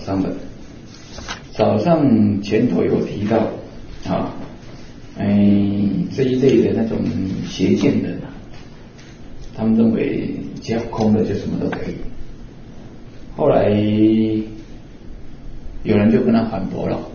上的，早上前头有提到啊，这一类的那种邪见人啊，他们认为只要空了就什么都可以。后来有人就跟他反驳了，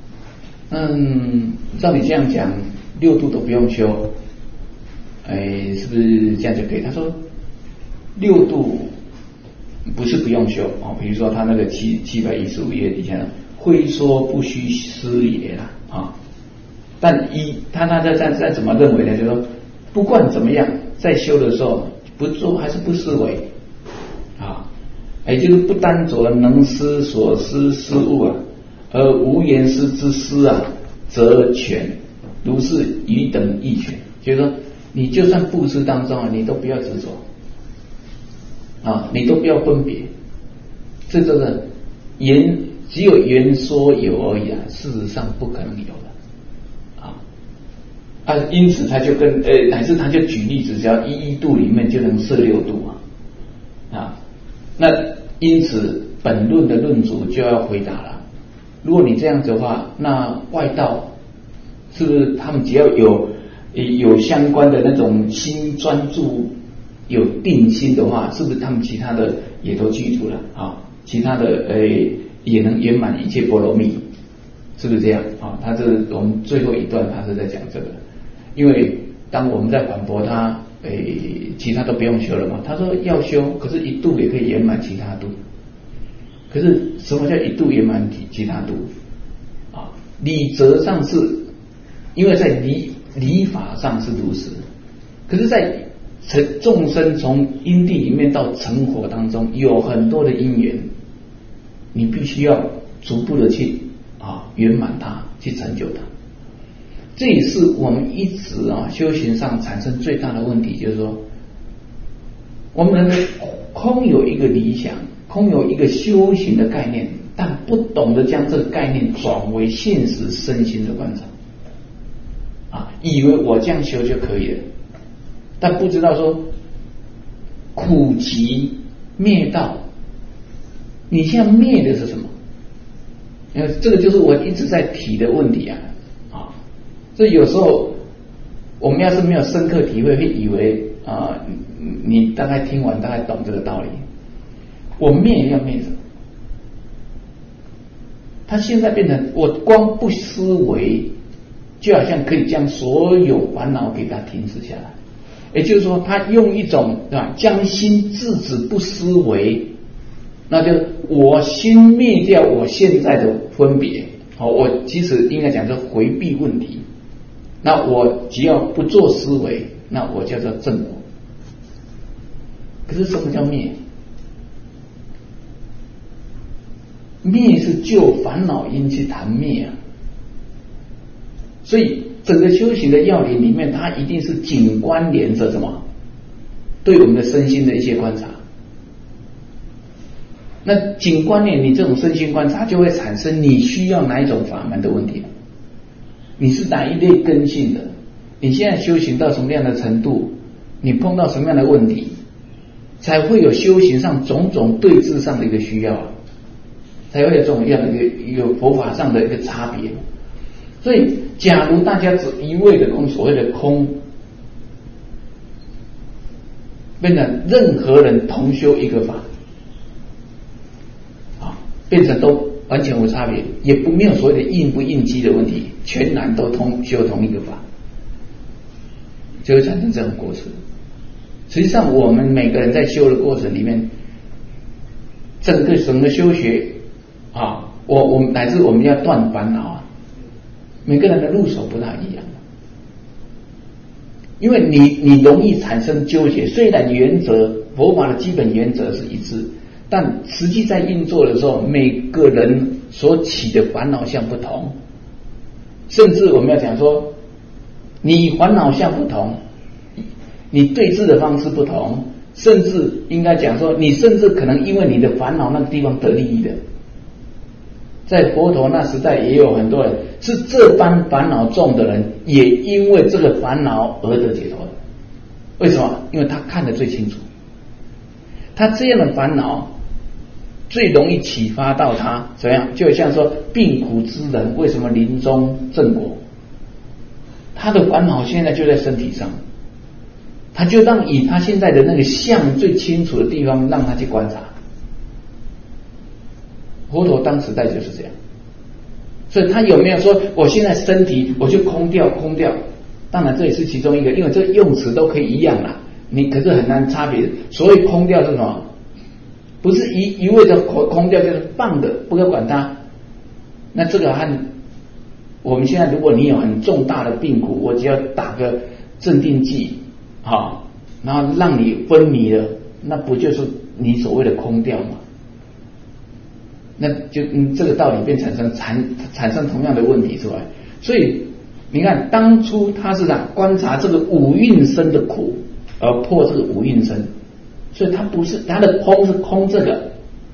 照你这样讲，6度都不用修，是不是这样就可以？他说6度不是不用修啊，比如说他那个715页底下，非说不虚师也啦啊。但他再怎么认为呢？就是说，不管怎么样，在修的时候不做还是不思维啊，也就是不单着能思所思事物啊，而无言思之思啊，则全，如是余等亦全。就是说，你就算布施当中啊，你都不要执着啊，你都不要分别，这个只有言说有而已啊，事实上不可能有的。因此他就乃至他就举例子，只要1度里面就能摄6度啊。那因此本论的论主就要回答了：如果你这样子的话，那外道是不是他们只要有相关的那种心专注、有定心的话，是不是他们其他的也都具足了啊？其他的也能圆满一切波罗蜜，是不是这样啊？我们最后一段他是在讲这个。因为当我们在反驳他，其他都不用修了嘛，他说要修，可是1度也可以圆满其他度。可是什么叫1度圆满其他度啊？理则上是，因为在理法上是如此，可是在众生从因地里面到成佛当中，有很多的因缘，你必须要逐步的去圆满它，去成就它。这也是我们一直修行上产生最大的问题，就是说，我们空有一个理想，空有一个修行的概念，但不懂得将这个概念转为现实身心的观察，以为我这样修就可以了，但不知道说苦集灭道，你现在灭的是什么？这个就是我一直在提的问题啊。所以有时候我们要是没有深刻体会，会以为你大概听完大概懂这个道理。我灭要灭什么？他现在变成我光不思维，就好像可以将所有烦恼给它停止下来。也就是说，他用一种将心制止不思维，那就我心灭掉我现在的分别。我其实应该讲说回避问题。那我只要不做思维，那我叫做正我。可是什么叫灭？灭是就烦恼因去谈灭啊。所以整个修行的要领里面，它一定是紧关联着什么？对我们的身心的一些观察。那紧关联你这种身心观察，就会产生你需要哪一种法门的问题。你是哪一类根性的？你现在修行到什么样的程度？你碰到什么样的问题，才会有修行上种种对峙上的一个需要，才会有这种样的一个佛法上的一个差别。所以，假如大家只一味的用所谓的空，变成任何人同修一个法，变成都完全无差别，也没有所谓的应不应机的问题，全然都修同一个法，就会产生这种过程。实际上，我们每个人在修的过程里面，整个修学我们乃至我们要断烦恼每个人的入手不大一样，因为你容易产生纠结。虽然佛法的基本原则是一致，但实际在运作的时候，每个人所起的烦恼相不同，甚至我们要讲说，你烦恼相不同，你对治的方式不同，甚至应该讲说，你甚至可能因为你的烦恼那个地方得利益的。在佛陀那时代，也有很多人是这般烦恼重的人，也因为这个烦恼而得解脱的。为什么？因为他看得最清楚，他这样的烦恼最容易启发到他怎么样？就像说病苦之人为什么临终正果？他的烦恼现在就在身体上，他就让以他现在的那个相最清楚的地方让他去观察。佛陀当时代就是这样，所以他有没有说我现在身体我就空掉？当然这也是其中一个，因为这个用词都可以一样啦，你可是很难差别。所谓空掉是什么？不是一味的空掉，就是放的，不要管它。那这个和我们现在，如果你有很重大的病苦，我只要打个镇定剂，好，然后让你昏迷了，那不就是你所谓的空掉吗？那就这个道理便产生同样的问题出来。所以你看，当初他是观察这个五蕴身的苦，而破这个五蕴身。所以它不是它的空是空这个，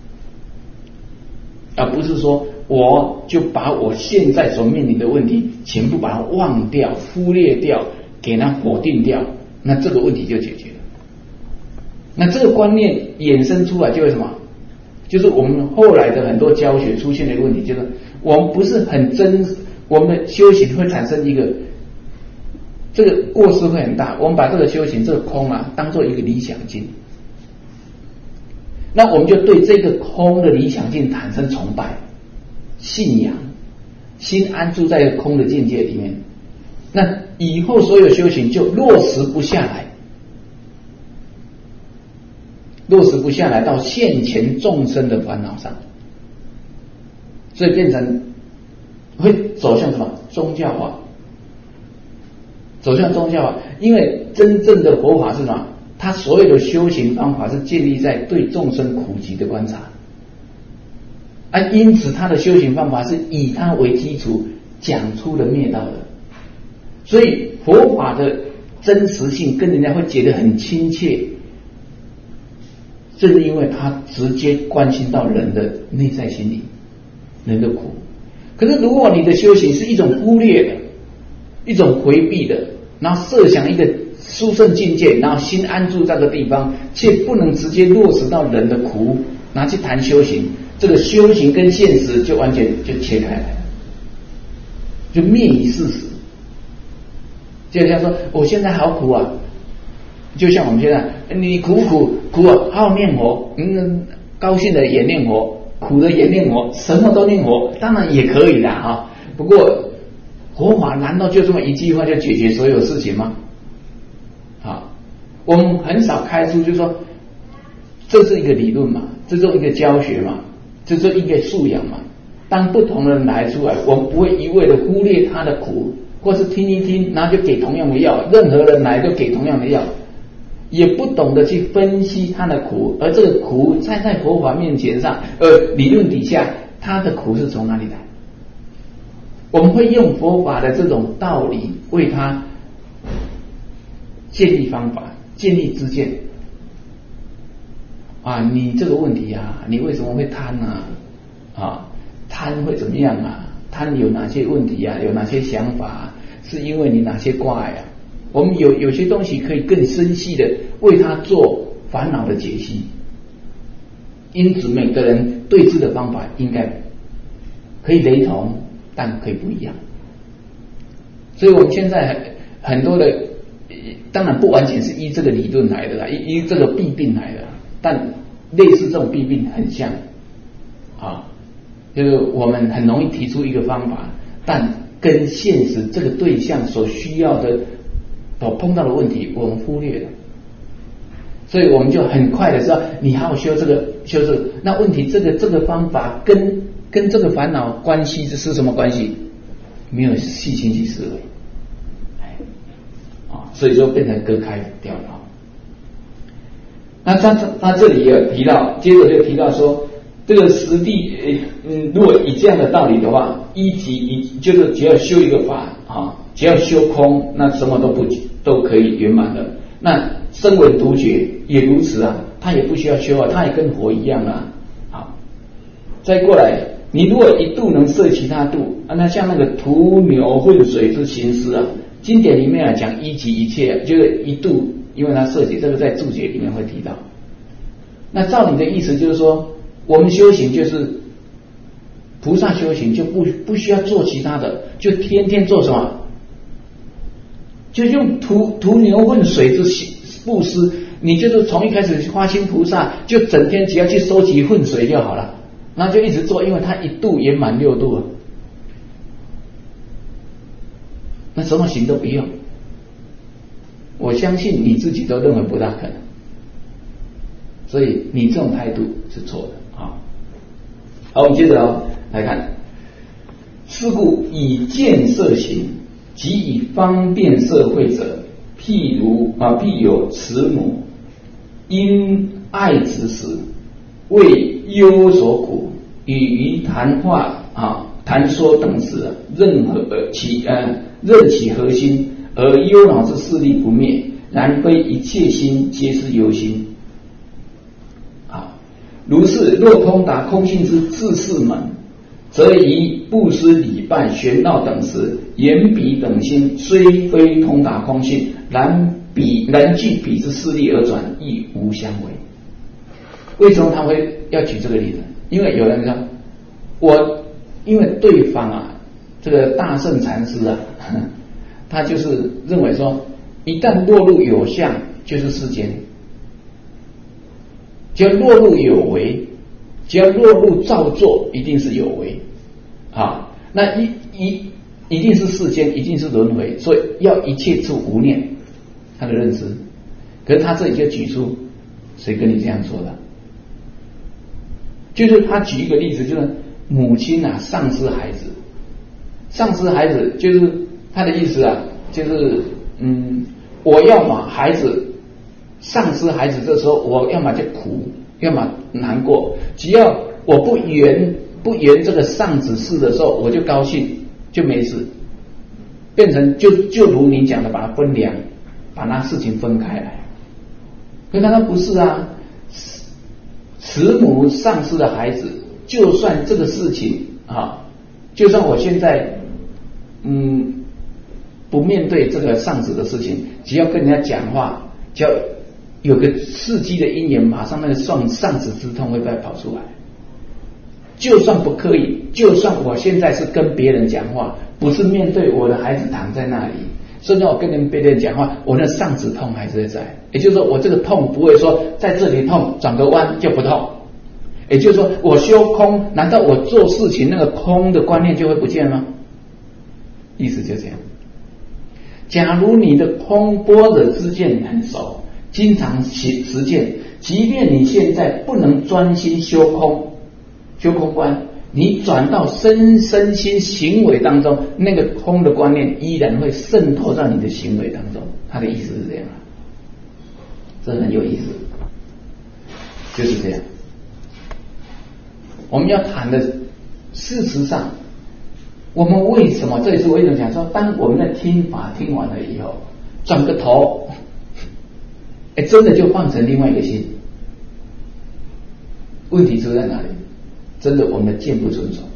而不是说我就把我现在所面临的问题全部把它忘掉、忽略掉、给它否定掉，那这个问题就解决了。那这个观念衍生出来就是什么？就是我们后来的很多教学出现的一个问题，就是我们不是很真，我们的修行会产生一个这个过失会很大。我们把这个修行这个空当做一个理想境。那我们就对这个空的理想境产生崇拜、信仰，心安住在空的境界里面。那以后所有修行就落实不下来，到现前众生的烦恼上，所以变成会走向什么？宗教化，因为真正的佛法是什么？他所有的修行方法是建立在对众生苦集的观察，因此他的修行方法是以他为基础讲出了灭道的，所以佛法的真实性跟人家会觉得很亲切，正是因为他直接关心到人的内在心理，人的苦。可是如果你的修行是一种忽略的，一种回避的，然后设想一个殊胜境界，然后心安住这个地方，却不能直接落实到人的苦，拿去谈修行，这个修行跟现实就完全就切开来了，就灭于事实。就像说我现在好苦啊，就像我们现在你苦啊，好好念佛，高兴的也念佛，苦的也念佛，什么都念佛，当然也可以啦啊。不过佛法难道就这么一句话就解决所有事情吗？我们很少开出就是说这是一个理论嘛，这是一个教学嘛，这是一个素养嘛。当不同的人来出来，我们不会一味的忽略他的苦，或是听一听然后就给同样的药，任何人来都给同样的药，也不懂得去分析他的苦，而这个苦在佛法面前上理论底下他的苦是从哪里来。我们会用佛法的这种道理为他建立方法，建立知见你这个问题你为什么会贪贪会怎么样贪有哪些问题有哪些想法是因为你哪些挂碍我们有些东西可以更深细的为他做烦恼的解析。因此每个人对治的方法应该可以雷同，但可以不一样。所以我们现在很多的当然不完全是依这个理论来的依这个弊病来的，但类似这种弊病很像就是我们很容易提出一个方法，但跟现实这个对象所需要的所碰到的问题我们忽略了，所以我们就很快的说你好好修这个，那问题这个方法跟这个烦恼关系是什么关系？没有细心去思维，所以就变成割开掉了。那他这里也有提到，接着就提到说，这个实地如果以这样的道理的话，就是只要修一个法只要修空，那什么都可以圆满的。那声闻独觉也如此他也不需要修他也跟佛一样好，再过来，你如果一度能摄其他度那像那个屠牛混水之行施经典里面讲一即一切，就是一度，因为它涉及这个在注解里面会提到。那照你的意思就是说， 我们修行就是菩萨修行，就不需要做其他的，就天天做什么？就用涂牛粪水之布施，你就是从一开始发心菩萨，就整天只要去收集粪水就好了，然后就一直做，因为他一度圆满6度了，那什么行都不用。我相信你自己都认为不大可能，所以你这种态度是错的啊。好，我们接着来看，是故以见色行，即以方便社会者，譬有慈母，因爱子时，为忧所苦，与于谈话谈说等时，任其核心，而忧恼之势力不灭，然非一切心皆是忧心。如是，若通达空性之自是门，则以布施礼拜玄道等时，言彼等心虽非通达空性，然据彼之势力而转，亦无相违。为什么他会要举这个例子？因为有人说，因为对方这个大圣禅师他就是认为说，一旦落入有相，就是世间。只要落入有为，只要落入造作，一定是有为那一定是世间，一定是轮回，所以要一切处无念，他的认知。可是他这里就举出，谁跟你这样说的？就是他举一个例子，就是母亲丧失孩子，就是他的意思就是我要嘛孩子。丧失孩子，这时候我要么就苦，要么难过。只要我不圆这个丧子事的时候，我就高兴，就没事，变成就如你讲的，把它分两，把那事情分开来。可是他不是慈母丧失的孩子，就算这个事情就算我现在不面对这个丧子的事情，只要跟人家讲话，只要有个刺激的因缘，马上那个丧子之痛会不会跑出来？就算不可以，就算我现在是跟别人讲话，不是面对我的孩子躺在那里，甚至我跟别人讲话，我那丧子痛还是在。也就是说，我这个痛不会说在这里痛，转个弯就不痛。也就是说，我修空，难道我做事情那个空的观念就会不见吗？意思就这样。假如你的空般若知见很熟，经常实践，即便你现在不能专心修空观，你转到身心行为当中，那个空的观念依然会渗透到你的行为当中。他的意思是这样，这很有意思，就是这样。我们要谈的，事实上，我们为什么这也是我一直讲说，当我们的听法听完了以后，转个头，真的就换成另外一个心。问题出在哪里？真的我们的见不纯熟，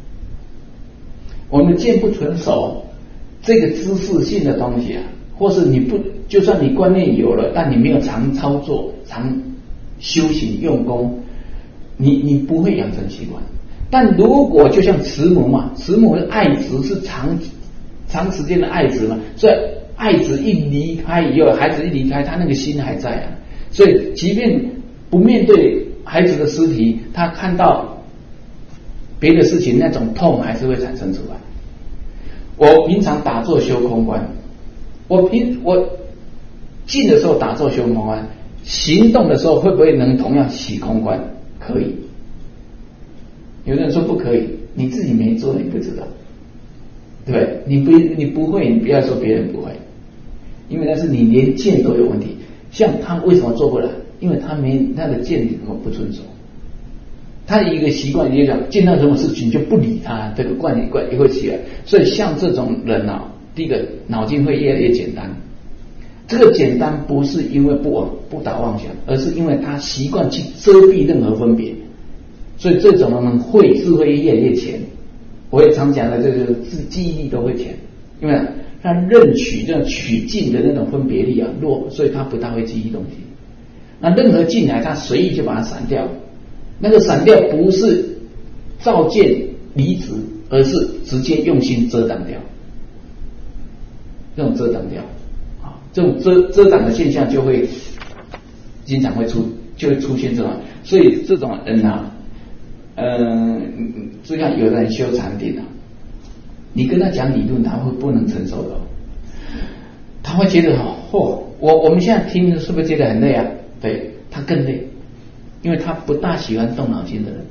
我们的见不纯熟，这个知识性的东西或是你不，就算你观念有了，但你没有常操作、常修行用功，你不会养成习惯。但如果就像慈母嘛，慈母的爱子是长时间的爱子嘛，所以爱子一离开以后，孩子一离开，他那个心还在所以即便不面对孩子的尸体，他看到别的事情，那种痛还是会产生出来。我平常打坐修空观，我静的时候打坐修空观，行动的时候会不会能同样起空观？可以。有的人说不可以，你自己没做，你不知道，对不对？你不会，你不要说别人不会，因为那是你连见都有问题。像他为什么做不来？因为他的见不遵守。他一个习惯，就讲见到什么事情就不理他，这个观念也会起来。所以像这种人第一个脑筋会越来越简单。这个简单不是因为不打妄想，而是因为他习惯去遮蔽任何分别。所以这种人智慧越来越浅。我也常讲的，这个记忆力都会浅，因为他认取这种取境的那种分别力弱，所以他不大会记忆东西。那任何进来，他随意就把它闪掉。 那个闪掉不是照见离子，而是直接用心遮挡掉，这种遮挡掉啊，这种遮挡的现象就会经常就会出现这种，所以这种人啊，就像有的人修禅定啊，你跟他讲理论，他会不能承受的，他会觉得我们现在听是不是觉得很累啊？对，他更累，因为他不大喜欢动脑筋的人。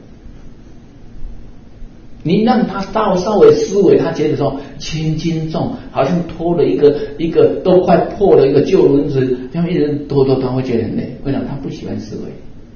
你让他稍微思维，他觉得说轻轻重，好像拖了一个都快破了一个旧轮子，这样一直拖，他会觉得很累。为什么？他不喜欢思维。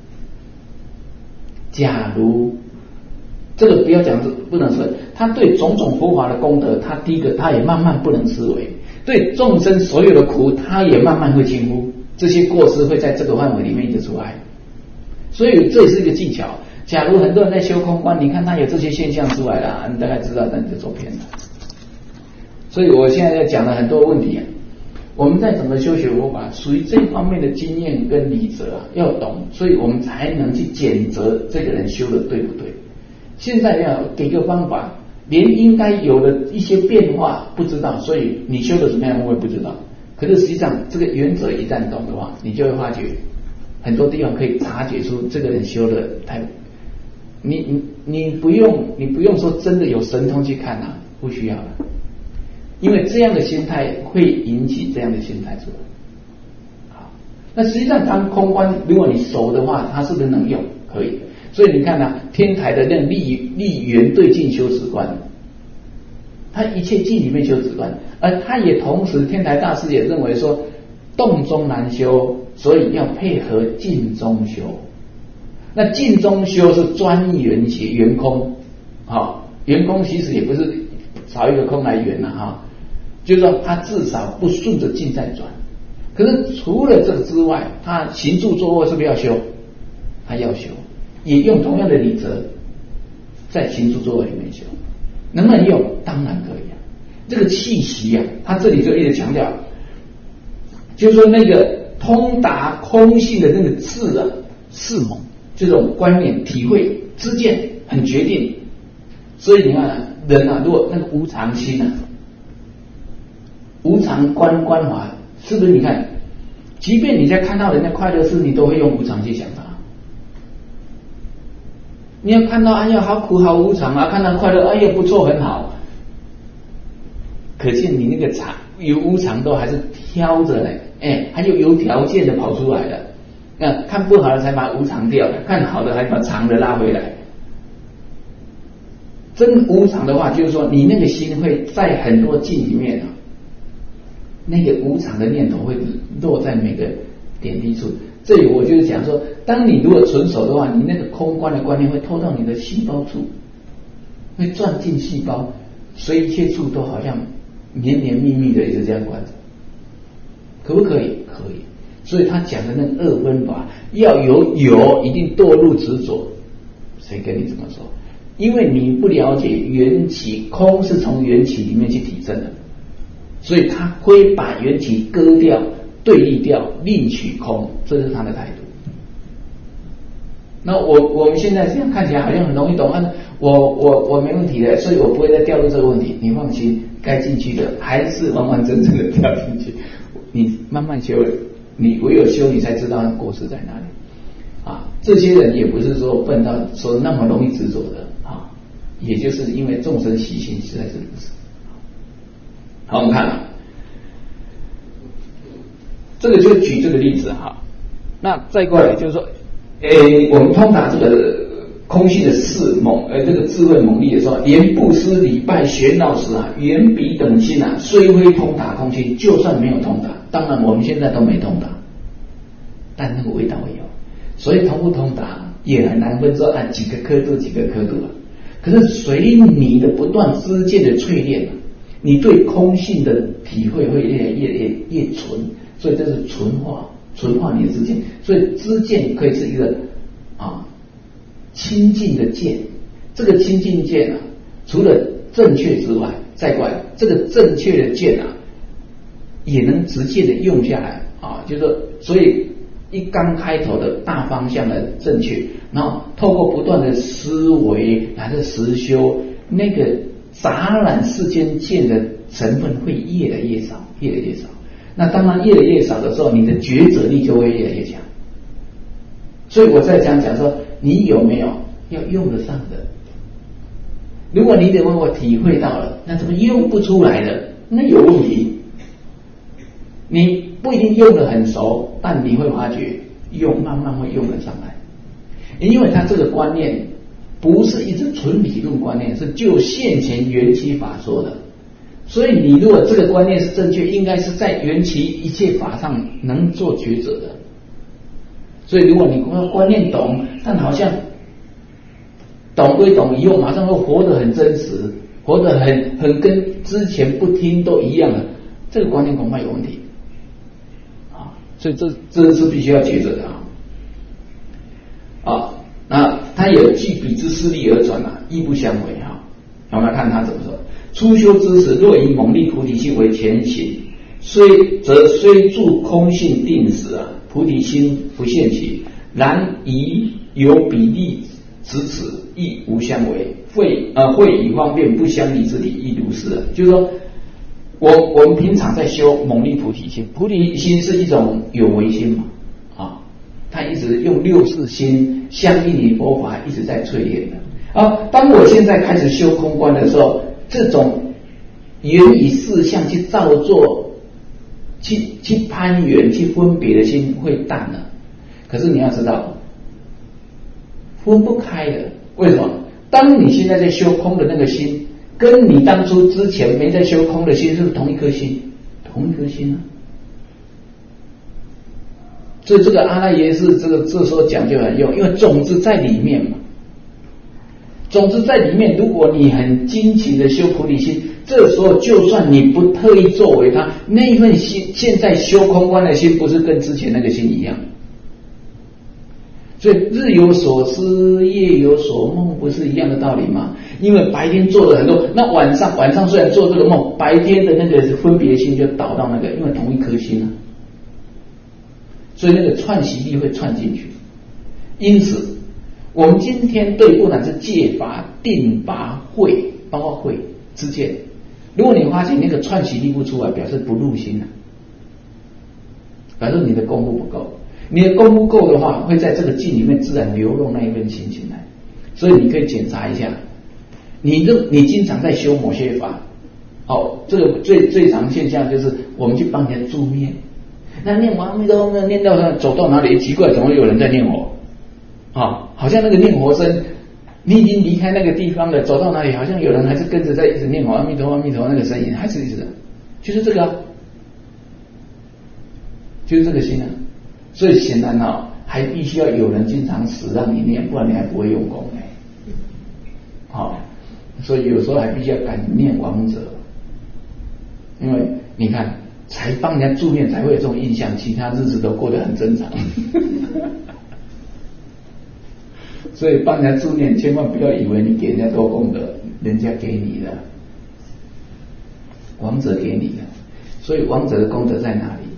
假如这个不要讲不能思维，他对种种佛法的功德，他第一个他也慢慢不能思维，对众生所有的苦，他也慢慢会轻忽，这些过失会在这个范围里面一直出来。所以这也是一个技巧。假如很多人在修空观，你看他有这些现象出来了，你大概知道，那你就走偏了。所以我现在在讲了很多问题啊，我们在怎么修学佛法，属于这方面的经验跟理则啊，要懂，所以我们才能去检责这个人修的对不对。现在要给个方法，连应该有的一些变化不知道，所以你修的怎么样我也不知道。可是实际上这个原则一旦懂的话，你就会发觉很多地方可以察觉出这个人修的太。你不用说真的有神通去看啊，不需要了，因为这样的心态会引起这样的心态出来。好，那实际上当空观，如果你熟的话，它是不是能用？可以。所以你看啊，天台的那个立缘对境修止观，他一切境里面修止观，而他也同时天台大师也认为说，动中难修，所以要配合静中修。那静中修是专一缘起圆空，圆空其实也不是找一个空来圆了就是说他至少不顺着静在转。可是除了这个之外，他行住坐卧是不是要修？他要修，也用同样的理则在行住坐卧里面修，能不能用？当然可以啊。这个气息啊，他这里就一直强调，就是说那个通达空性的那个智啊，智猛。这种观念体会知见很决定，所以你看人啊，如果那个无常心啊，无常观法，是不是？你看，即便你在看到人家快乐事，你都会用无常去想他。你要看到哎呀好苦好无常啊，看到快乐哎呀不错很好，可见你那个有无常都还是挑着嘞，还有条件的跑出来的。看不好的才把无常掉，看好的还把常的拉回来。真无常的话，就是说你那个心会在很多境里面那个无常的念头会落在每个点滴处。这里我就是讲说，当你如果纯熟的话，你那个空观的观念会透到你的细胞处，会钻进细胞，所以一切处都好像绵绵密密的一直这样观着，可不可以？可以。所以他讲的那个二分法，要有一定堕入执着，谁跟你这么说？因为你不了解缘起，空是从缘起里面去体证的，所以他会把缘起割掉、对立掉，另取空，这是他的态度。那我们现在这样看起来好像很容易懂，我没问题的，所以我不会再掉入这个问题。你放心，该进去的还是完完整整的掉进去，你慢慢修。你唯有修，你才知道过失在哪里啊！这些人也不是说笨到说那么容易执着的啊，也就是因为众生习性实在是如此。好，我们看这个就举这个例子哈。那再过来就是说，我们通达这个空性的这个智慧猛力的时候，连布施礼拜学道时啊，缘彼等心啊，虽非通达空性，就算没有通达，当然我们现在都没通达，但那个味道也有，所以通不通达也很难分说几个刻度啊。可是随你的不断知见的淬炼，你对空性的体会会越纯，所以这是纯化你的知见，所以知见可以是一个清净的见。这个清净见除了正确之外，再过来这个正确的见也能直接的用下来就是说，所以一刚开头的大方向的正确，然后透过不断的思维来的实修，那个杂染世间见的成分会越来越少，越来越少。那当然越来越少的时候，你的抉择力就会越来越强。所以我在讲说，你有没有要用得上的？如果你认为我体会到了，那怎么用不出来的？那有问题。你不一定用得很熟，但你会发觉慢慢会用得上来，因为它这个观念不是一直纯理论观念，是就现前缘起法说的。所以你如果这个观念是正确，应该是在缘起一切法上能做抉择的。所以如果你观念懂，但好像懂归懂，以后马上会活得很真实，活得很跟之前不听都一样的，这个观念恐怕有问题啊！所以这是必须要抉择的啊！那他有据彼之事力而转亦不相违哈。我们来看他怎么说：初修之时，若以猛力菩提心为前行，虽住空性定时菩提心不现起，然宜有比例执此，亦无相违。会以方便不相离之理，亦如是。就是说，我们平常在修猛力菩提心，菩提心是一种有为心嘛他一直用六识心相应于佛法，一直在淬炼的当我现在开始修空观的时候，这种缘以事相去造作、去攀缘、去分别的心会淡了。可是你要知道，分不开的。为什么？当你现在在修空的那个心，跟你当初之前没在修空的心，是不是同一颗心？同一颗心所以这个阿赖耶识这时候讲就很用，因为种子在里面嘛。种子在里面，如果你很精勤的修菩提心，这时候就算你不特意作为它，那一份心现在修空观的心，不是跟之前那个心一样？所以日有所思，夜有所梦，不是一样的道理吗？因为白天做了很多，那晚上虽然做这个梦，白天的那个分别心就导到那个，因为同一颗心所以那个串习力会串进去。因此我们今天对不管是戒法、定法、慧，包括慧之间，如果你发现那个串习力不出来，表示不入心表示你的功夫不够。你的功夫够的话，会在这个境里面自然流露那一份心进来。所以你可以检查一下，你经常在修某些法，这个最常现象就是我们去帮人家助念，那念完阿弥陀佛，念到走到哪里奇怪，怎么有人在念佛好像那个念佛声，你已经离开那个地方了，走到哪里好像有人还是跟着在一直念佛，阿弥陀佛阿弥陀佛，那个声音还是一直的，就是这个就是这个心所以显然还必须要有人经常使让你念，不然你还不会用功所以有时候还必须要感念王者，因为你看才帮人家助念才会有这种印象，其他日子都过得很正常所以帮人家助念，千万不要以为你给人家多功德，人家给你的，王者给你的。所以王者的功德在哪里？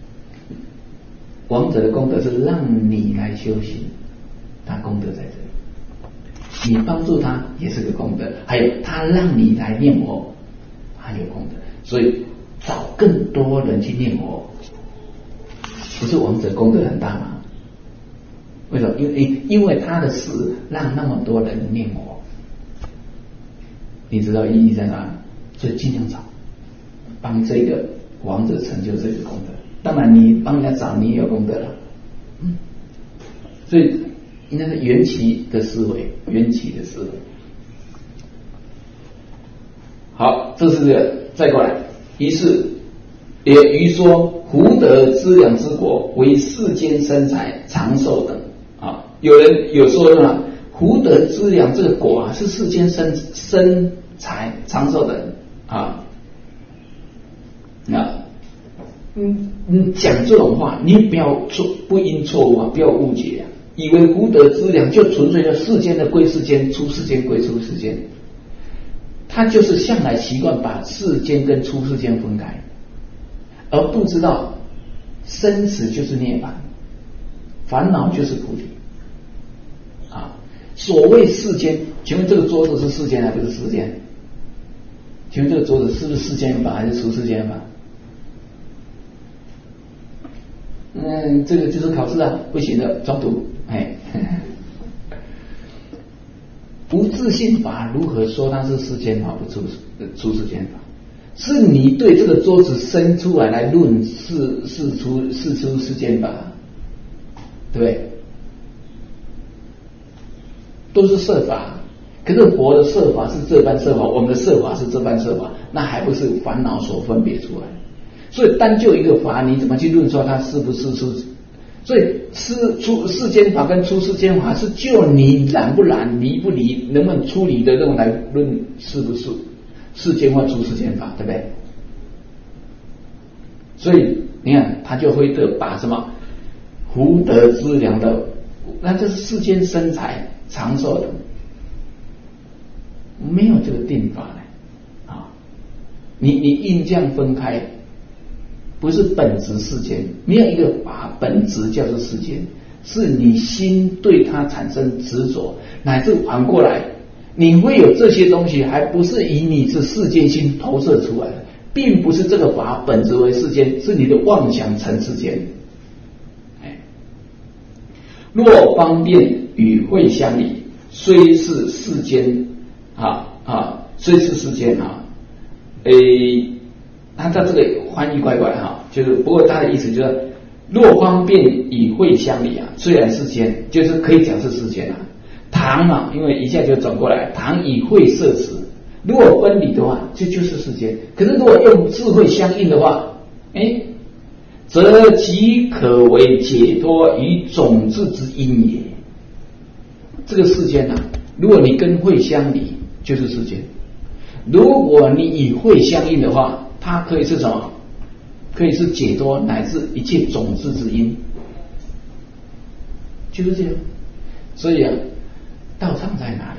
王者的功德是让你来修行，他功德在这里。你帮助他也是个功德，还有他让你来念佛，还有功德。所以找更多人去念佛，不是王者功德很大吗？为什么？因为他的事让那么多人念佛，你知道意义在哪？所以尽量找，帮这个王者成就这个功德。当然你帮人家找，你也有功德了。所以应该是缘起的思维，缘起的思维。好，这是这个，再过来。于是也于说，福德资粮之国，为世间生财长寿等有人有说呢，福德资粮这个果是世间生财长寿的讲这种话，你不应错误不要误解以为福德资粮就纯粹的世间的归世间，出世间归出世间。他就是向来习惯把世间跟出世间分开，而不知道生死就是涅槃。 烦恼就是菩提啊。所谓世间，请问这个桌子是世间还不是世间？请问这个桌子是不是世间法还是出世间法？这个就是考试啊，不行的，中途不自信法如何说它是世间法不出世间法？是你对这个桌子生出来论是出世间法，对不对？都是色法，可是佛的色法是这般色法，我们的色法是这般色法，那还不是烦恼所分别出来？所以单就一个法，你怎么去论说它是不是出？所以出世间法跟出世间法是就你染不染、离不离、能不能出离的那种来论是不是世间或出世间法，对不对？所以你看，他就会把什么福德资粮的，那这是世间生财长寿的，没有这个定法呢啊！你印象分开。不是本质世间，没有一个法本质叫做世间，是你心对它产生执着，乃至反过来，你会有这些东西，还不是以你是世间心投射出来的，并不是这个法本质为世间，是你的妄想成世间。若方便与会相离，虽是世间虽是世间他在这个翻译怪怪就是不过他的意思就是，若方便与会相离虽然世间，就是可以讲是世间唐因为一下就转过来，唐以会摄持，如果分离的话，就是世间。可是如果用智慧相应的话，则即可为解脱于种子之因也。这个世间如果你跟会相离，就是世间；如果你与会相应的话，它可以是什么？可以是解脱乃至一切种子之因，就是这样。所以道场在哪里？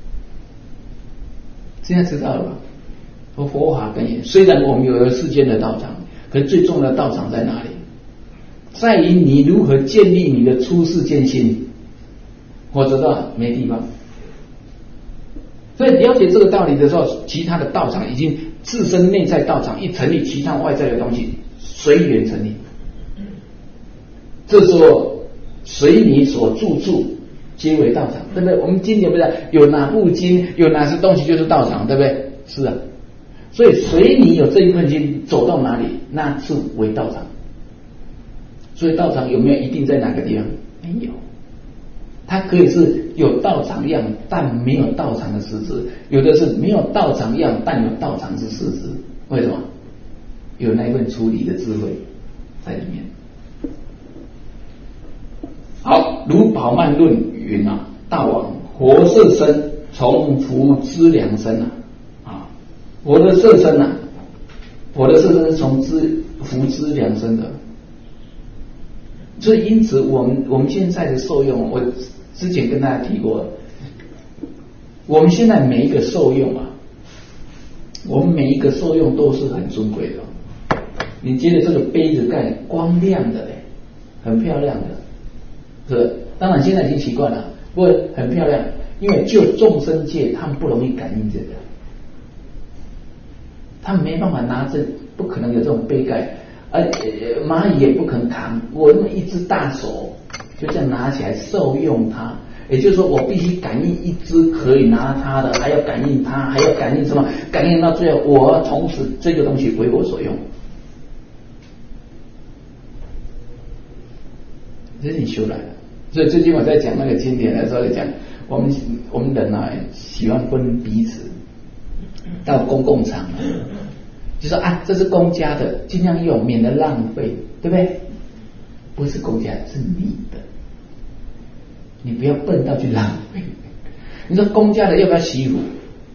现在知道了吧？佛法根源，虽然我们有了世间的道场，可是最重要的道场在哪里？在于你如何建立你的出世间心，否则的话没地方。所以了解这个道理的时候，其他的道场已经自身内在道场一成立，其他外在的东西随缘成立。这时候随你所住皆为道场，对不对？我们经典不是有哪部经，有哪些东西就是道场，对不对？是啊。所以随你有这一份心，走到哪里，那是为道场。所以道场有没有一定在哪个地方？没有。它可以是有道场样，但没有道场的实质；有的是没有道场样，但有道场之实质。为什么？有那一份处理的智慧在里面。好，如宝鬘论云大王，佛色身从福资粮生佛的色身佛的色身是从福资粮生的。所以因此我们现在的受用，我之前跟大家提过，我们现在每一个受用我们每一个受用都是很尊贵的。你觉得这个杯子盖光亮的很漂亮的，是当然现在已经习惯了，不过很漂亮，因为就众生界他们不容易感应这个，他们没办法拿着，不可能有这种杯盖。蚂蚁也不肯扛，我用一只大手就这样拿起来受用它，也就是说我必须感应一只可以拿它的，还要感应它，还要感应什么？感应到最后，我从此这个东西为我所用。这是你修来的。所以最近我在讲那个经典的时候，在讲我们人喜欢分彼此，到公共场合。就说这是公家的，尽量用，免得浪费，对不对？不是公家的，是你的，你不要笨到去浪费。你说公家的要不要洗衣服？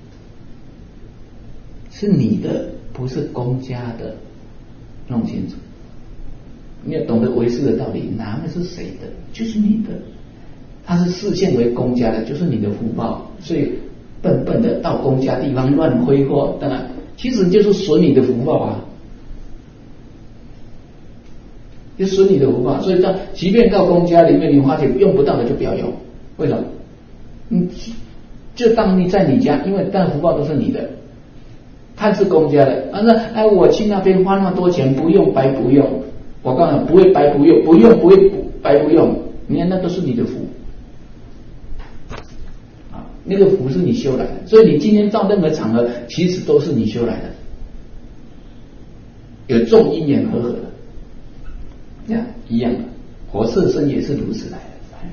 是你的，不是公家的，弄清楚。你要懂得为师的道理，拿的是谁的？就是你的。它是视线为公家的，就是你的福报。所以笨笨的到公家地方乱挥霍，当然其实就是损你的福报就损你的福报。所以即便到公家里面，你发现用不到的就不要用。为什么？就当你在你家，因为但福报都是你的，看是公家的。那我去那边花那么多钱，不用白不用。我告诉你，不会白不用，不用不会白不用。你看那都是你的福。那个福是你修来的，所以你今天到任何场合，其实都是你修来的，有众因缘和合的，这样一样的，活色身也是如此来的。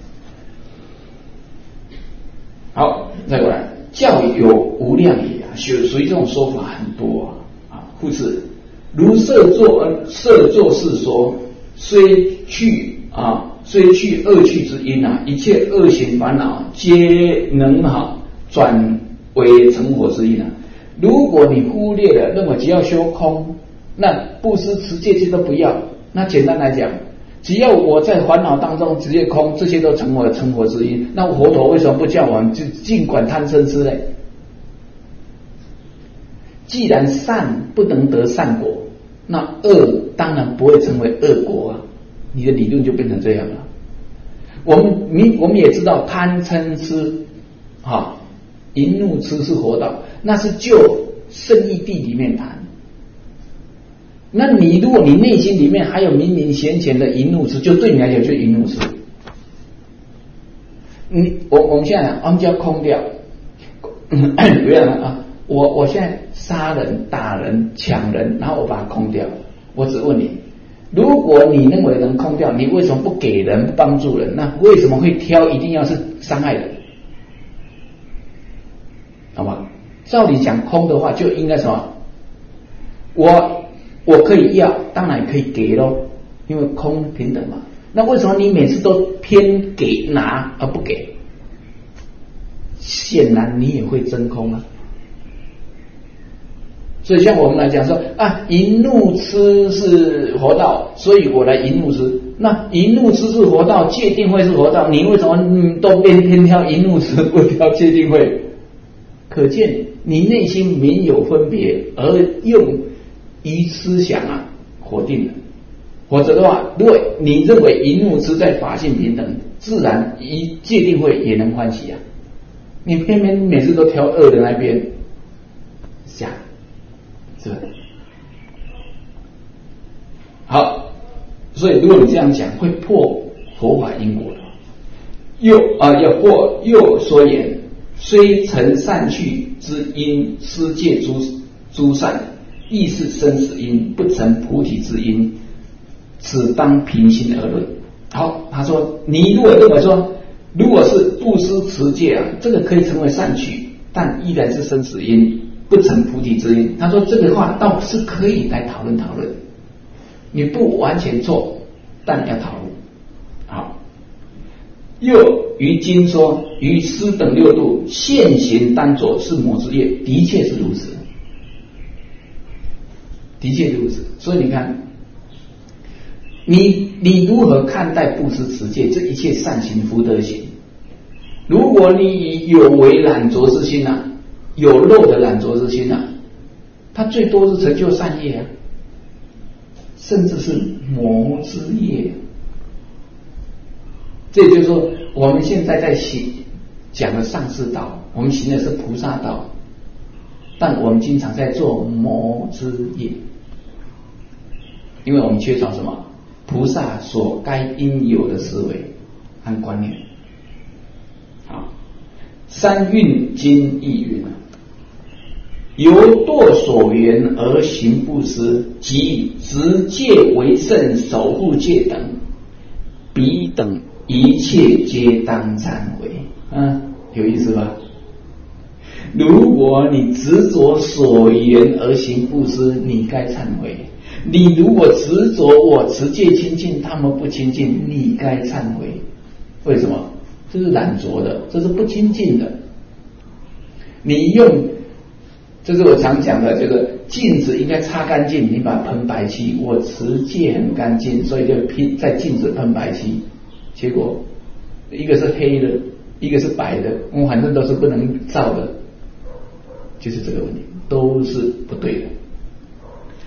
好，再过来，教有无量也啊，属于这种说法很多啊。故此，如摄作是说，虽去恶趣之因啊，一切恶行烦恼皆能转为成佛之因啊。如果你忽略了，认为只要修空，那布施持戒这些都不要，那简单来讲，只要我在烦恼当中直接空，这些都成为成佛之因。那佛陀为什么不叫我们就尽管贪嗔痴呢？既然善不能得善果，那恶当然不会成为恶果啊。你的理论就变成这样了。我们也知道贪嗔痴淫怒痴是活道，那是就圣义谛里面谈。那如果你内心里面还有明明显显的淫怒痴，就对你来讲就是淫怒痴。我们现在我们就要空掉。不要啊！我现在杀人、打人、抢人，然后我把它空掉。我只问你，如果你认为能空掉，你为什么不给人、帮助人？那为什么会挑一定要是伤害人？好吧？照理讲空的话，就应该什么？我可以要，当然可以给咯，因为空平等嘛。那为什么你每次都偏给拿而不给？显然你也会真空啊。所以像我们来讲说淫怒痴是活道，所以我来淫怒痴。那淫怒痴是活道，戒定慧是活道，你为什么都偏挑淫怒痴，不挑戒定慧？可见你内心没有分别，而用依思想否定了。否则的话，如果你认为淫怒痴在法性平等，自然一戒定慧也能欢喜啊。你偏偏每次都挑恶的那边想，是吧？好，所以如果你这样讲，会破佛法因果的。又说言，虽成善趣之因，施戒诸善，亦是生死因，不成菩提之因，此当平心而论。好，他说你如果认为说，如果是布施持戒这个可以成为善趣，但依然是生死因，不成菩提之因。他说这个话倒是可以来讨论讨论，你不完全错，但要讨论。好，又于经说，于师等六度现行单着是魔之业，的确是如此，的确如此。所以你看，你如何看待布施持戒这一切善行福德行？如果你有为懒惰之心有漏的懒惰之心它最多是成就善业甚至是魔之业。这也就是说，我们现在在讲的上士道，我们行的是菩萨道，但我们经常在做魔之业，因为我们缺少什么？菩萨所该应有的思维和观念。好，三运经亦云由堕所缘而行布施，即持戒为胜，守护戒等，彼等一切皆当忏悔。有意思吧？如果你执着所缘而行布施，你该忏悔；你如果执着我持戒清净，他们不清净，你该忏悔。为什么？这是懒惰的，这是不清净的。你用，这是我常讲的，这个镜子应该擦干净，你把它喷白漆。我持戒很干净，所以就在镜子喷白漆，结果一个是黑的，一个是白的，反正都是不能照的，就是这个问题，都是不对的。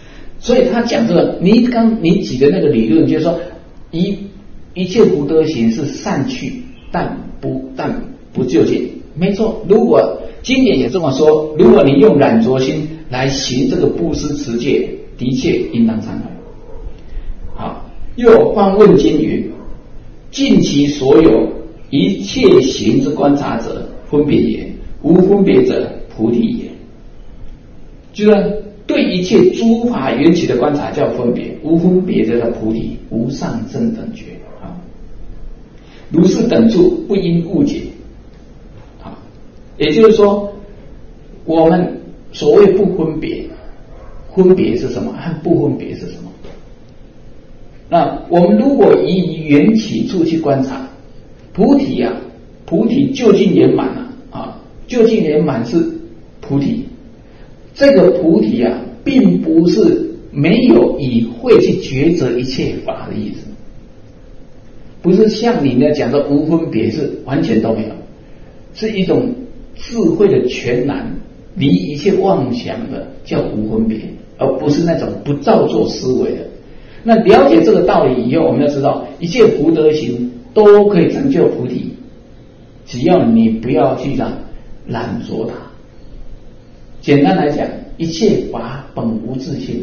所以他讲这个，你举的那个理论，就是说一切福德行是善趣，但不究竟。没错，如果经典也这么说，如果你用染着心来行这个布施持戒，的确应当忏悔。好，又方问经云：尽其所有一切行之观察者，分别也；无分别者，菩提也。就是对一切诸法缘起的观察叫分别，无分别者的菩提，无上正等觉。如是等处，不应误解。好，也就是说，我们所谓不分别，分别是什么？和不分别是什么？那我们如果以缘起处去观察，菩提啊，菩提究竟圆满啊，究竟圆满是菩提。这个菩提啊，并不是没有以慧去抉择一切法的意思，不是像你那讲的无分别，是完全都没有，是一种智慧的全然，离一切妄想的叫无分别，而不是那种不造作思维的。那了解这个道理以后，我们要知道一切福德行都可以成就菩提，只要你不要去染着它。简单来讲，一切法本无自性，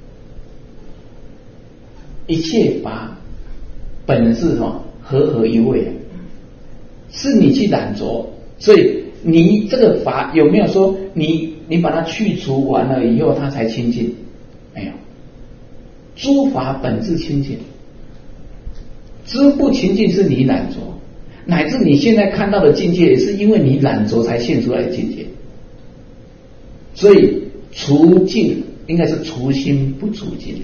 一切法本是什么？合一味，是你去染着。所以你这个法有没有说你把它去除完了以后它才清净？没有，诸法本自清净，知不清净是你染着，乃至你现在看到的境界也是因为你染着才现出来的境界。所以除境应该是除心不除境，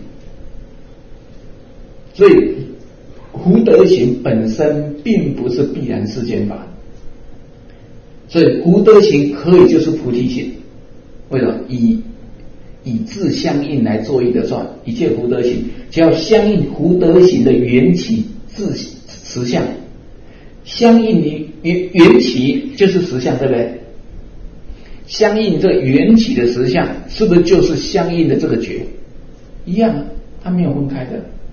所以福德行本身并不是必然世间法，所以福德行可以就是菩提行。为什么？以自相应来作意的算，一切福德行只要相应福德行的缘起自实相，相应于缘起就是实相，对不对？相应这缘起的实相，是不是就是相应的这个觉？一样啊，它没有分开的。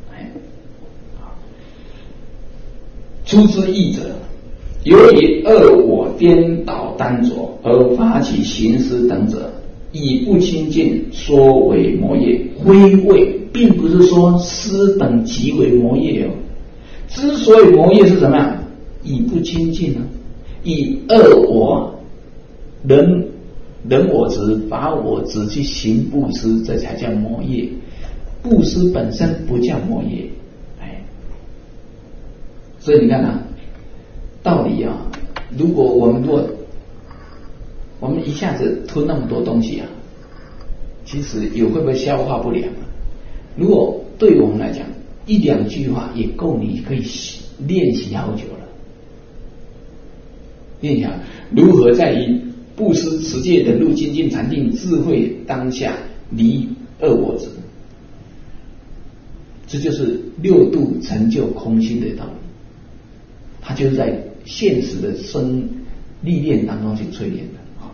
出之义者，由于二我颠倒单着而发起行施等者，以不清净说为魔业。非谓，并不是说施等即为魔业哦。之所以魔业是什么样？以不清净啊，以二我人我执、法我执去行布施，这才叫魔业。布施本身不叫魔业，所以你看啊，道理啊，如果我们一下子吞那么多东西啊，其实也会不会消化不良啊？如果对我们来讲，一两句话也够你可以练习好久了。练习如何在于布施持戒忍辱精进禅定智慧当下离二我执，这就是六度成就空性的道理。它就是在现实的历练当中去淬炼的。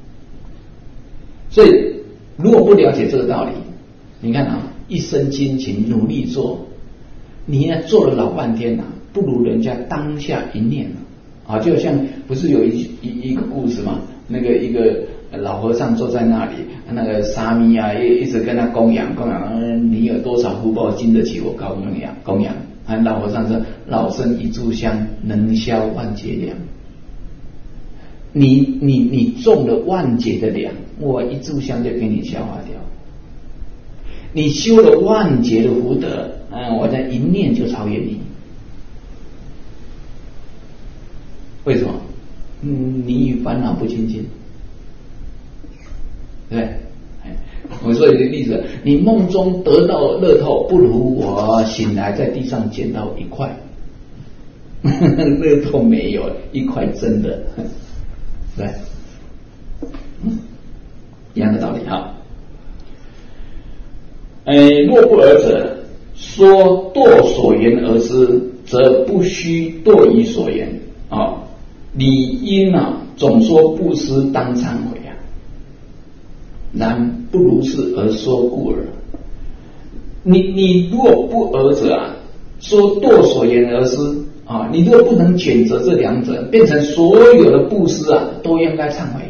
所以如果不了解这个道理，你看啊，一生精勤努力做，你呢做了老半天不如人家当下一念啊，就像不是有一个故事吗？那个一个老和尚坐在那里，那个沙弥啊一直跟他供养，你有多少福报经得起我供养？老和尚说：老僧一炷香能消万劫粮。你种了万劫的粮，我一炷香就给你消化掉。你修了万劫的福德，我在一念就超越你。为什么？你与烦恼不亲近，对不对？我说一个例子，你梦中得到乐透，不如我醒来在地上捡到1块，乐透没有，1块真的，对，一样的道理哈。若不尔者，说堕所言而知，则不须堕于所言啊。理应总说布施当忏悔然不如是而说故耳。 你如果不而者啊，说堕所言而失啊，你如果不能选择这两者，变成所有的布施啊都应该忏悔，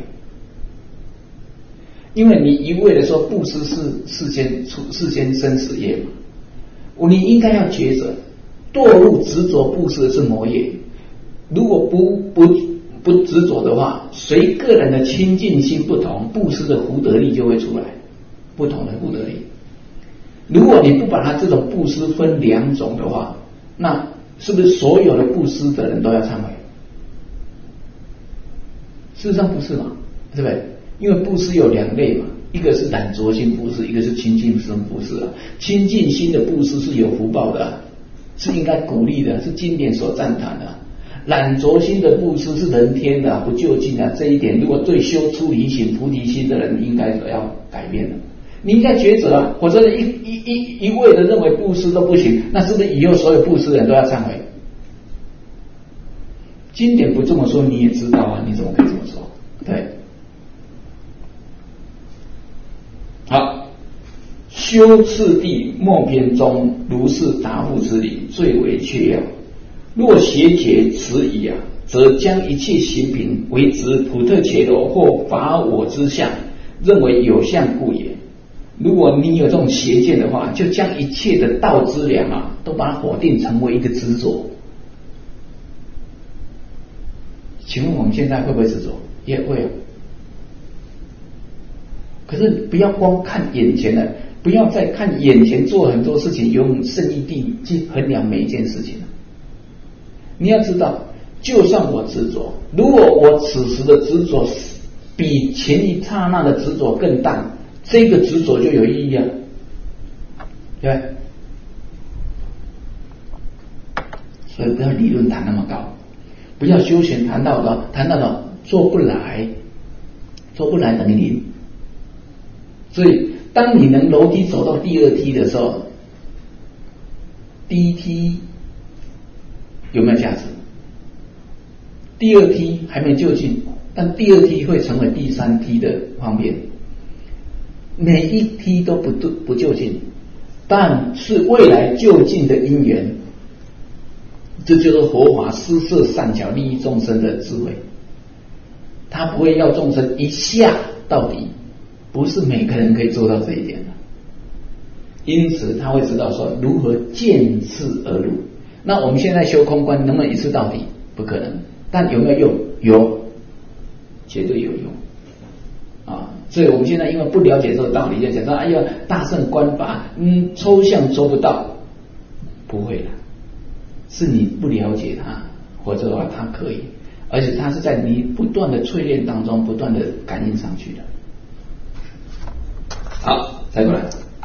因为你一味的说布施是世间生死业嘛，你应该要抉择，堕入执着布施的是魔业，如果不执着的话，随个人的亲近心不同，布施的福德力就会出来，不同的福德力。如果你不把它这种布施分两种的话，那是不是所有的布施的人都要忏悔？事实上不是嘛，对不对？因为布施有两类嘛，一个是懒惰性布施，一个是亲近心布施啊。亲近心的布施是有福报的啊，是应该鼓励的，是经典所赞叹的啊。懒惰心的布施是人天的啊，不就近啊。这一点，如果对修出离心、菩提心的人，应该要改变的。你应该抉择啊，否则一味的认为布施都不行，那是不是以后所有布施人都要忏悔？经典不这么说，你也知道啊，你怎么可以这么说？对，好，修次第末篇中如是答复之理最为确要。若邪解此疑啊，则将一切行品为执普特伽罗或法我之相，认为有相故也。如果你有这种邪见的话，就将一切的道之良啊，都把它否定成为一个执着。请问我们现在会不会执着？也会啊。可是不要光看眼前的，不要再看眼前做很多事情，用圣义地去衡量每一件事情。你要知道，就算我执着，如果我此时的执着比前一刹那的执着更大，这个执着就有意义啊，对不对？所以不要理论谈那么高，不要修行谈到了做不来等于零。所以当你能楼梯走到第二梯的时候，第一梯有没有价值？第二梯还没就近，但第二梯会成为第三梯的方便。每一梯都不就近，但是未来就近的因缘，这就是佛法施设善巧利益众生的智慧。他不会要众生一下到底，不是每个人可以做到这一点的。因此他会知道说如何渐次而入。那我们现在修空观能不能一次到底？不可能。但有没有用？有，绝对有用啊！所以我们现在因为不了解这个道理，就讲到哎呀，大乘观法，抽象做不到，不会的，是你不了解它，或者的话它可以，而且它是在你不断的淬炼当中，不断的感应上去的。好，再过来。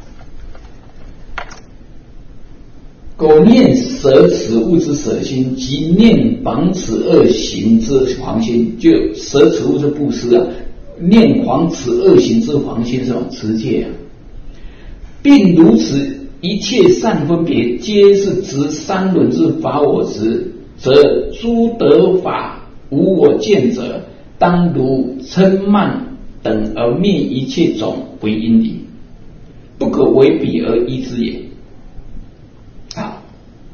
苟念舍此物之舍心，即念防此恶行之狂心，就舍此物之布施啊，念防此恶行之狂心，是吧？持戒啊，并如此一切善分别，皆是执三轮之法我执，则诸得法无我见者，当如嗔慢等而灭一切种为因理，不可为彼而依之也。好，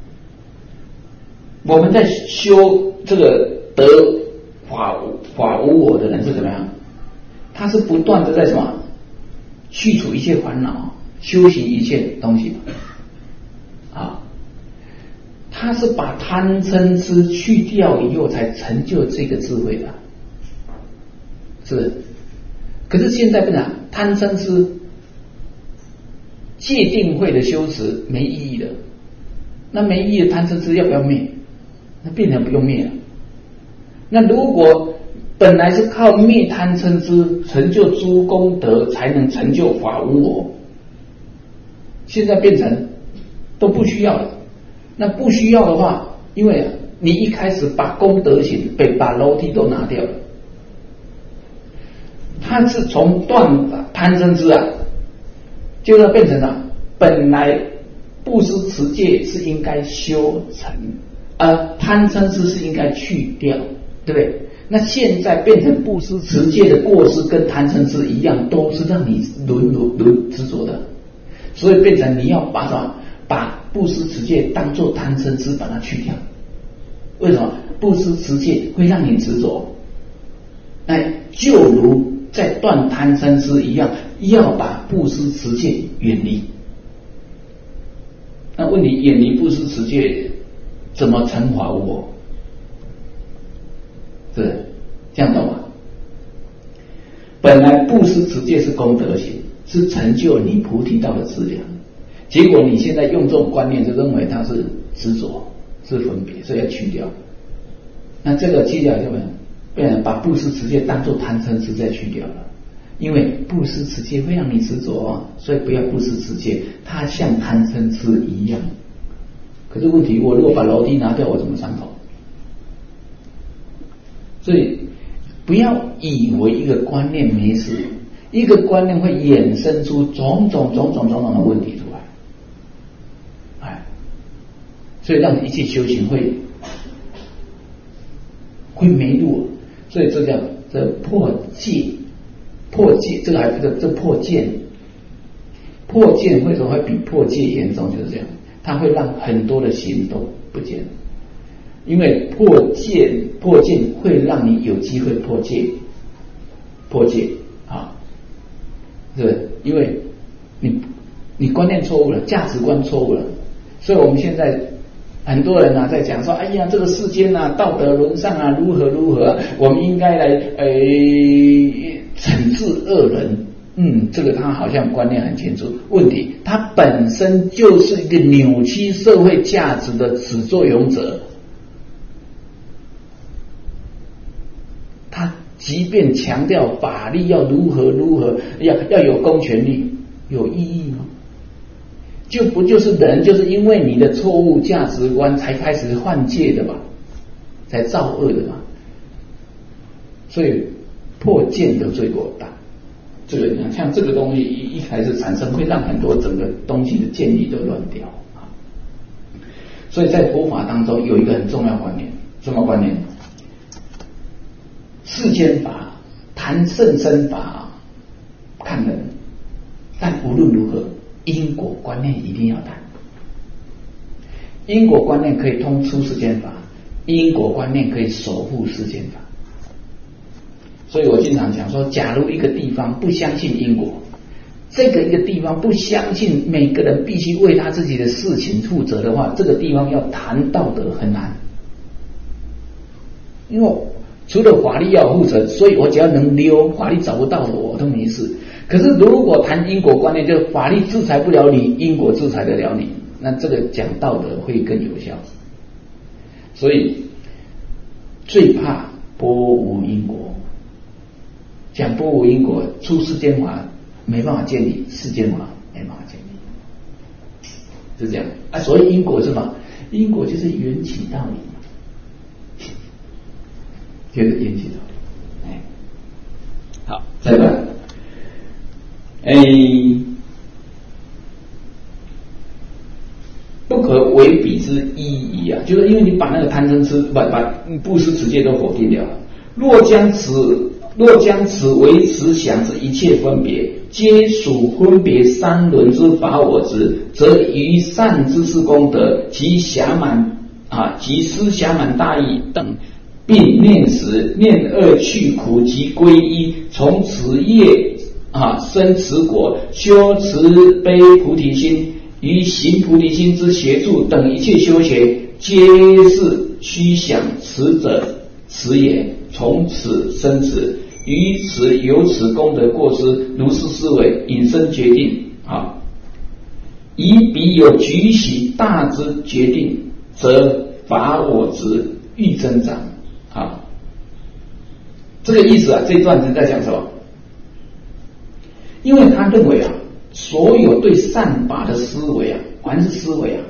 我们在修这个得法无我的人是怎么样？他是不断的在什么去除一切烦恼，修行一切东西啊，他是把贪嗔痴去掉以后才成就这个智慧的，是。可是现在不然，贪嗔痴戒定慧的修持没意义的。那没意义的贪嗔痴要不要灭？那变成不用灭了。那如果本来是靠灭贪嗔痴成就诸功德才能成就法无我，现在变成都不需要了。那不需要的话，因为你一开始把功德行把楼梯都拿掉了，它是从断贪嗔痴啊，就要变成了本来布施持戒是应该修成，贪嗔痴是应该去掉，对不对？那现在变成布施持戒的过失跟贪嗔痴一样，都是让你沦执着的。 所以变成你要把什么？把布施持戒当作贪嗔痴把它去掉。为什么？布施持戒会让你执着，就如在断贪嗔痴一样，要把布施持戒远离。那问题，远离布施持戒怎么成法无我？是这样懂吗？本来布施持戒是功德行，是成就你菩提道的资粮，结果你现在用这种观念就认为它是执着，是分别，所以要去掉。那这个去掉就变成把布施持戒当作贪嗔痴再去掉了。因为布施持戒会让你执着，所以不要布施持戒，它像贪嗔痴一样。可是问题，我如果把楼梯拿掉，我怎么上头？所以不要以为一个观念没事，一个观念会衍生出种种的问题出来。所以让一切修行会没路，所以这叫破戒。破戒，这个还这破戒，破戒为什么会比破戒严重？就是这样，它会让很多的行动不见了。因为破戒会让你有机会破戒啊，是因为你观念错误了，价值观错误了，所以我们现在很多人在讲说，哎呀，这个世间道德沦丧如何，我们应该来惩治恶人。这个他好像观念很清楚，问题他本身就是一个扭曲社会价值的始作俑者。他即便强调法律要如何，要有公权力，有意义吗？不就是人就是因为你的错误价值观才开始犯戒的吧，才造恶的吧？所以破戒的罪过大。这个像这个东西一开始产生，会让很多整个东西的建立都乱掉啊。所以在佛法当中有一个很重要观念，什么观念？世间法谈甚深法，看人，但无论如何，因果观念一定要谈。因果观念可以通出世间法，因果观念可以守护世间法。所以我经常讲说，假如一个地方不相信因果，这个一个地方不相信每个人必须为他自己的事情负责的话，这个地方要谈道德很难。因为除了法律要负责，所以我只要能溜，法律找不到我都没事。可是如果谈因果观念，就是法律制裁不了你，因果制裁得了你，那这个讲道德会更有效。所以最怕波无因果。讲波无因果，出世间法没办法建立，世间法没办法建立，是这样所以因果是什么？因果就是缘起道理嘛，就是缘起道理。好，再来，不可为彼之一矣啊，就是因为你把那个贪嗔痴把布施持戒都否定掉了。若将此为持想之一切分别，皆属分别三轮之法我执，则于善知识功德及暇满及思暇满大义等，并念实念恶去苦及归依，从此业生此果，修慈悲菩提心，于行菩提心之协助等一切修学，皆是虚想此者此也，从此生此。于此有此功德过失，如是思维，引申决定以彼有举起大之决定，则法我执愈增长这个意思这一段是在讲什么？因为他认为所有对善法的思维凡是思维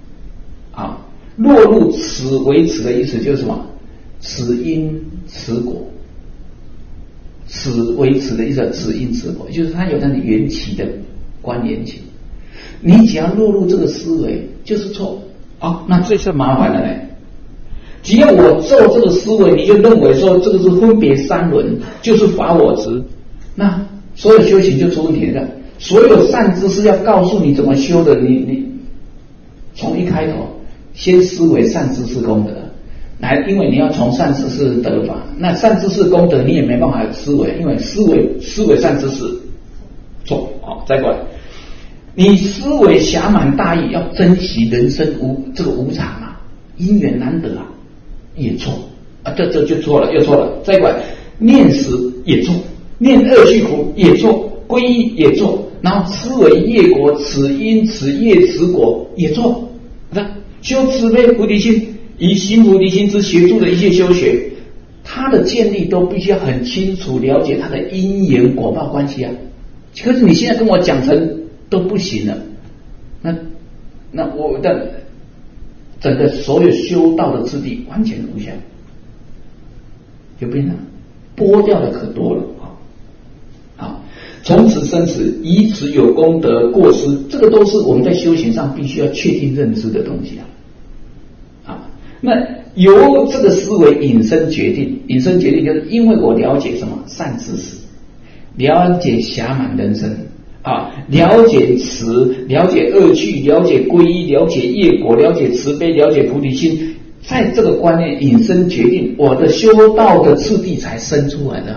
落入此为此的意思就是什么？此因此果。此为此的意思，此因此果，就是它有它的缘起的关联性。你只要落入这个思维，就是错那最是麻烦了呢。只要我做这个思维，你就认为说这个是分别三轮，就是法我执，那所有修行就出问题了。 所有善知识要告诉你怎么修的，你从一开头先思维善知识功德来，因为你要从善知识得法，那善知识功德你也没办法思维，因为思维善知识错。好，再过来，你思维暇满大意，要珍惜人生这个无常啊，因缘难得啊，也错啊，这就错了，又错了。再过来，念死也错，念恶趣苦也错，皈依也错，然后思维业果，此因此业此果也错。修慈悲菩提心，以行菩提心之协助的一切修学，它的建立都必须要很清楚了解它的因缘果报关系啊。可是你现在跟我讲成都不行了，那我的整个所有修道的次第完全无效，就变成剥掉的可多了啊！好，从此生死，以此有功德过失，这个都是我们在修行上必须要确定认知的东西啊。那由这个思维引申决定，引申决定就是因为我了解什么善知识，了解暇满人生啊，了解慈，了解恶趣，了解皈依，了解业果，了解慈悲，了解菩提心，在这个观念引申决定，我的修道的次第才生出来的。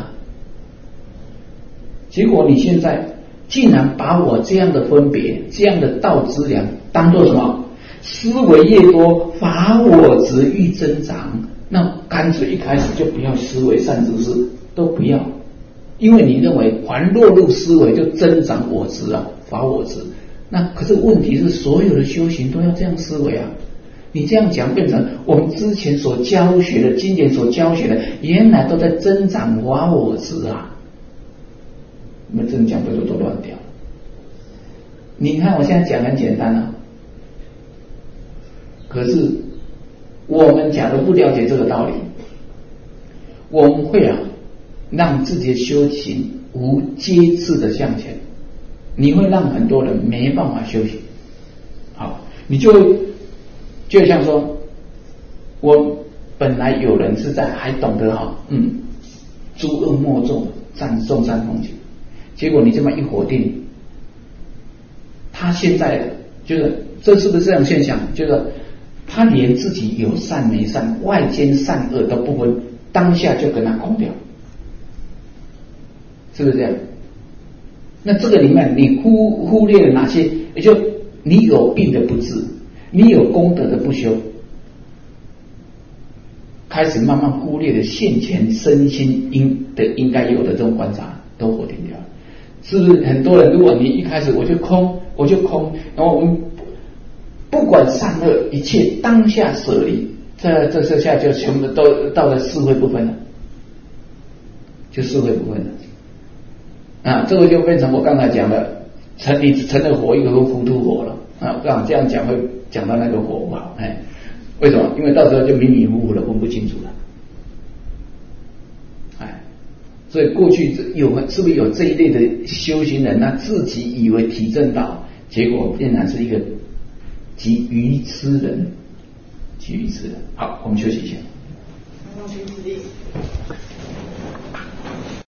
结果你现在竟然把我这样的分别，这样的道资粮当作什么？思维越多，法我执愈增长，那干脆一开始就不要思维善知识，都不要，因为你认为凡落入思维就增长我执啊，法我执。那可是问题是，所有的修行都要这样思维啊。你这样讲，变成我们之前所教学的经典所教学的，原来都在增长法我执啊。你们这样讲不就都乱掉？你看我现在讲很简单啊。可是我们假如不了解这个道理，我们会让自己的修行无节制的向前，你会让很多人没办法修行。好，你就像说，我本来有人是在还懂得诸恶莫作，众善奉行，结果你这么一否定，他现在就是这是不是这种现象？就是他连自己有善没善，外间善恶都不分，当下就跟他空掉，是不是这样？那这个里面你忽略了哪些？也就你有病的不治，你有功德的不修，开始慢慢忽略了现前身心应该有的这种观察，都否定掉了。是不是很多人？如果你一开始我就空，然后我们不管善恶一切当下舍离，这下就全部都到了是非不分了，就是非不分了啊！这个就变成我刚才讲的，成了火，一个都糊涂火了啊！这样讲会讲到那个火不好，为什么？因为到时候就迷迷糊糊的分不清楚了，所以过去是不是有这一类的修行人，他自己以为体证道，结果竟然是一个极愚痴人。好，我们休息一下。